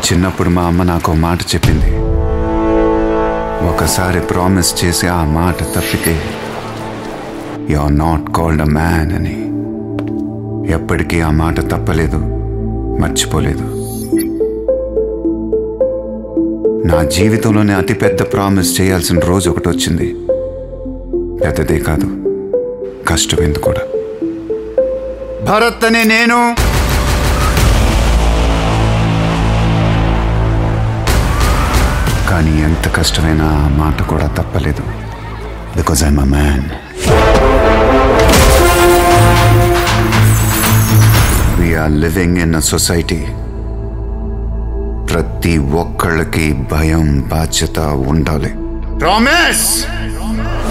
చిన్నప్పుడు మా అమ్మ నాకు ఓ మాట చెప్పింది. ఒకసారి ప్రామిస్ చేసి ఆ మాట తప్పితే you are not called a man అని. ఎప్పటికీ ఆ మాట తప్పలేదు, మర్చిపోలేదు. నా జీవితంలోనే అతిపెద్ద ప్రామిస్ చేయాల్సిన రోజు ఒకటి వచ్చింది. పెద్దదే కాదు, కష్టమైంది కూడా. భరత్ అనే నేను కానీ ఎంత కష్టమైనా ఆ మాట కూడా తప్పలేదు. Because I'm a man. We're living in a society. ప్రతి ఒక్కళ్ళకి భయం, బాధ్యత ఉండాలి. ప్రామిస్.